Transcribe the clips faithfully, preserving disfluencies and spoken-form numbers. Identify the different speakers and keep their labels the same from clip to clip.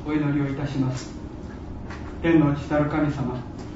Speaker 1: お祈りをいたします。天の父なる神様、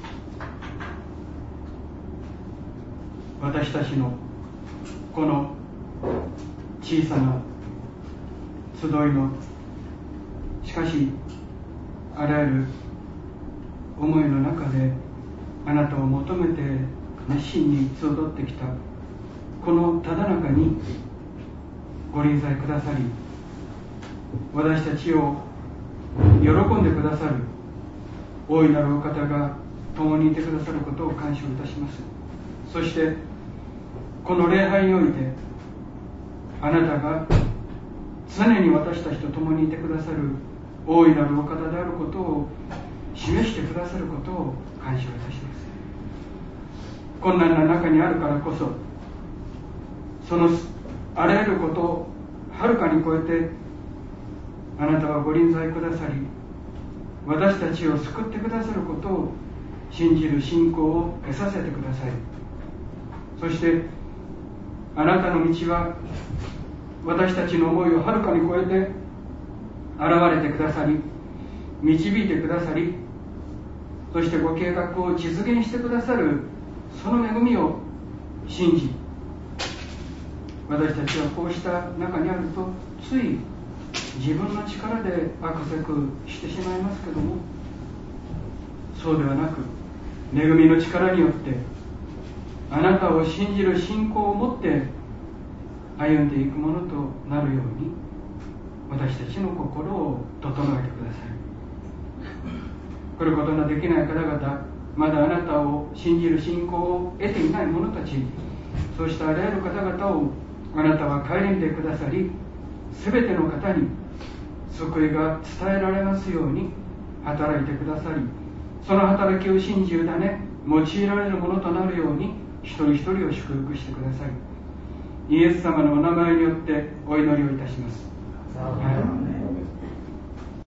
Speaker 1: 私たちのこの小さな集いの、しかしあらゆる思いの中であなたを求めて熱心に集ってきたこのただ中にご臨在くださり、私たちを喜んでくださる大いなるお方が共にいてくださることを感謝いたします。そしてこの礼拝においてあなたが常に私たちと共にいてくださる大いなるお方であることを示してくださることを感謝いたします。困難な中にあるからこそ、そのあらゆることをはるかに超えてあなたはご臨在くださり、私たちを救ってくださることを信じる信仰を得させてください。そしてあなたの道は私たちの思いをはるかに超えて現れてくださり、導いてくださり、そしてご計画を実現してくださるその恵みを信じ、私たちはこうした中にあるとつい自分の力でアクセクしてしまいますけども、そうではなく恵みの力によってあなたを信じる信仰を持って歩んでいくものとなるように、私たちの心を整えてください。来ることのできない方々、まだあなたを信じる信仰を得ていない者たち、そうしたあらゆる方々をあなたは顧みてくださり、すべての方に救いが伝えられますように働いてくださり、その働きを信じ委ね用いられるものとなるように一人一人を祝福してください。イエス様のお名前によってお祈りをいたします。アーメン。